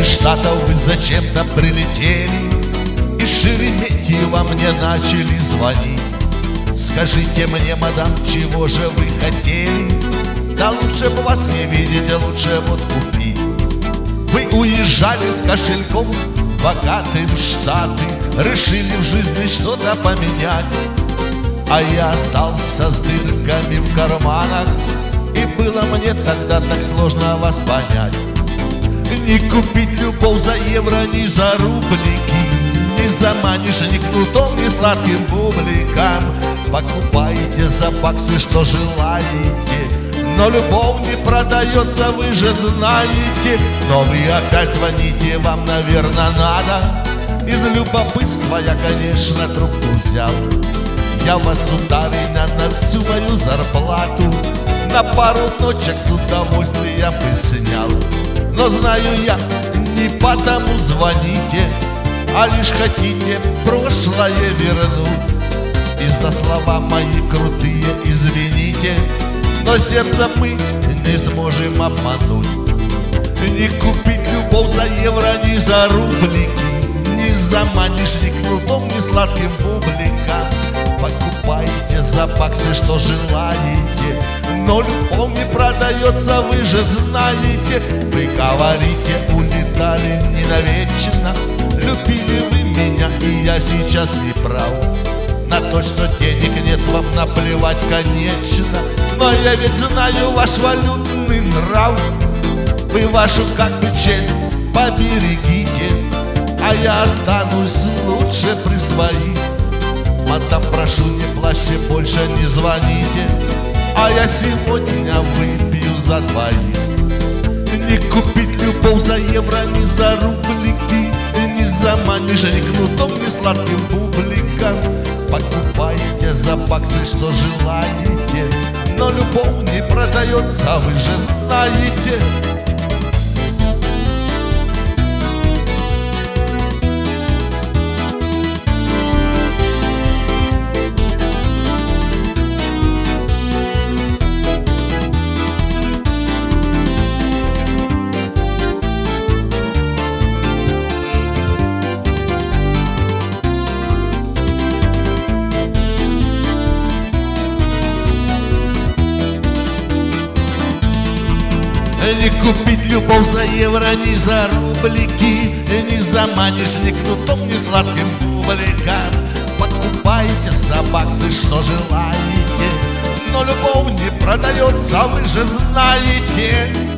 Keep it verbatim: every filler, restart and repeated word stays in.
из Штатов вы зачем-то прилетели, из Шереметьево мне начали звонить. Скажите мне, мадам, чего же вы хотели? Да лучше бы вас не видеть, лучше вот купить. Вы уезжали с кошельком богатым в Штаты, решили в жизни что-то поменять. А я остался с дырками в карманах, и было мне тогда так сложно вас понять. Не купить любовь за евро, ни за рублики, не заманишь ни кнутом, ни сладким бубликом. Покупаете за баксы, что желаете, но любовь не продается, вы же знаете. Но вы опять звоните, вам, наверное, надо. Из любопытства я, конечно, трубку взял. Я вас, сударыня, на всю мою зарплату на пару ночек с удовольствием бы снял. Но знаю я, не потому звоните, а лишь хотите прошлое вернуть. И за слова мои крутые извините, но сердце мы не сможем обмануть. Не купить любовь за евро, ни за рублики, не заманишь ни кнутом, ни сладким бубликом. Покупаете за баксы, что желаете, но любовь не продается, вы же знаете. Вы говорите, улетали не навечно, любили вы меня, и я сейчас не прав. На то, что денег нет, вам наплевать, конечно, но я ведь знаю ваш валютный нрав. Вы вашу как бы честь поберегите, а я останусь лучше при своих. Мадам, прошу, не плачьте, больше не звоните, а я сегодня выпью за двоих. Не купить любовь за евро, ни за рублики, не заманишь ни кнутом, ни сладким бубликом. Покупаете за баксы, что желаете, но любовь не продается, вы же знаете. Не купить любовь за евро, ни за рублики, не заманишь ни кнутом, ни сладким бубликом. Подкупаете за баксы, что желаете, но любовь не продается, вы же знаете.